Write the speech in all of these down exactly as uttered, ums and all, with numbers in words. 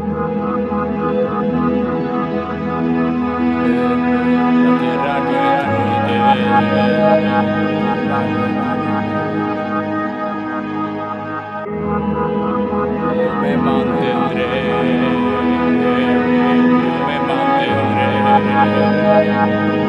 Me mantendré, me mantendré.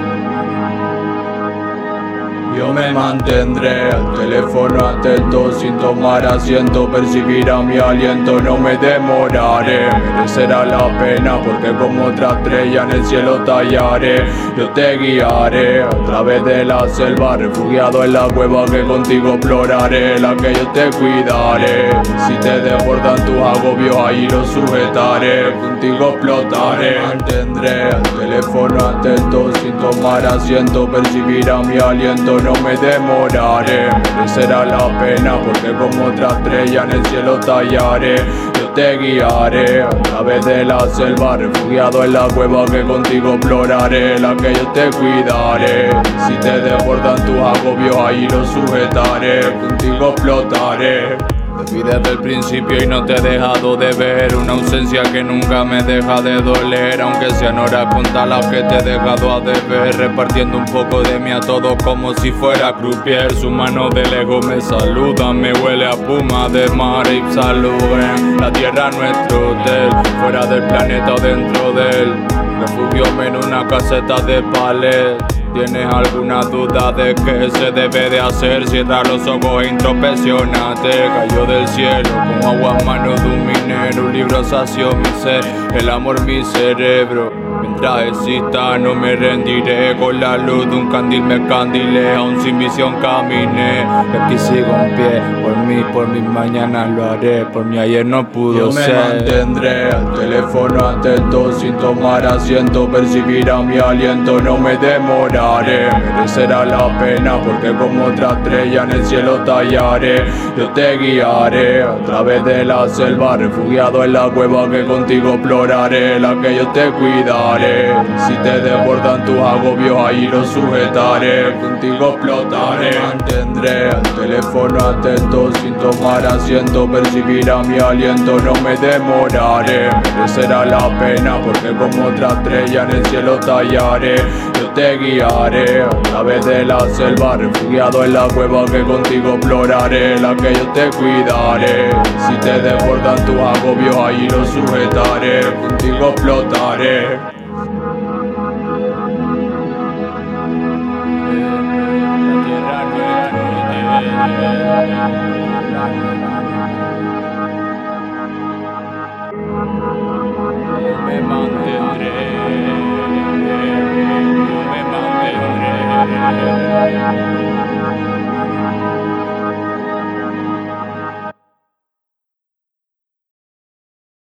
Yo me mantendré al teléfono atento, sin tomar asiento, percibir a mi aliento, no me demoraré, merecerá la pena porque como otra estrella en el cielo tallaré. Yo te guiaré a través de la selva, refugiado en la cueva que contigo exploraré, la que yo te cuidaré. Si te desbordan tus agobios ahí los sujetaré, contigo explotaré. Me mantendré al teléfono atento, sin tomar asiento, percibir a mi aliento, no me demoraré, merecerá la pena porque como otra estrella en el cielo tallaré. Yo te guiaré a través de la selva, refugiado en la cueva que contigo exploraré, la que yo te cuidaré. Si te desbordan tus agobios ahí los sujetaré, contigo explotaré. Te vi desde el principio y no te he dejado de ver, una ausencia que nunca me deja de doler, aunque sean horas contadas que te he dejado a deber, repartiendo un poco de mí a todos como si fuera croupier. Su mano de lejos me saluda, me huele a puma de mar y saluben. La tierra nuestro hotel, fuera del planeta o dentro de él, refugióme en una caseta de palet. ¿Tienes alguna duda de qué se debe de hacer? Cierra los ojos e introspeccionate. Cayó del cielo como agua en manos de un minero, un libro sació mi ser, el amor mi cerebro. Mientras exista no me rendiré, con la luz de un candil me candilé, aún sin visión caminé. Y aquí sigo en pie, por mí, por mis mañanas lo haré, por mi ayer no pudo ser. Yo me mantendré al teléfono atento, sin tomar asiento, percibir a mi aliento, no me demoraré, merecerá la pena porque como otra estrella en el cielo tallaré. Yo te guiaré a través de la selva, refugiado en la cueva que contigo exploraré, la que yo te cuidaré. Si te desbordan tus agobios ahí los sujetaré, contigo explotaré. Me mantendré al teléfono atento, sin tomar asiento, percibir a mi aliento, no me demoraré, merecerá la pena porque como otra estrella en el cielo tallaré. Yo te guiaré a través de la selva, refugiado en la cueva que contigo exploraré, la que yo te cuidaré. Si te desbordan tus agobios ahí los sujetaré, contigo explotaré. Me mantendré, me mantendré.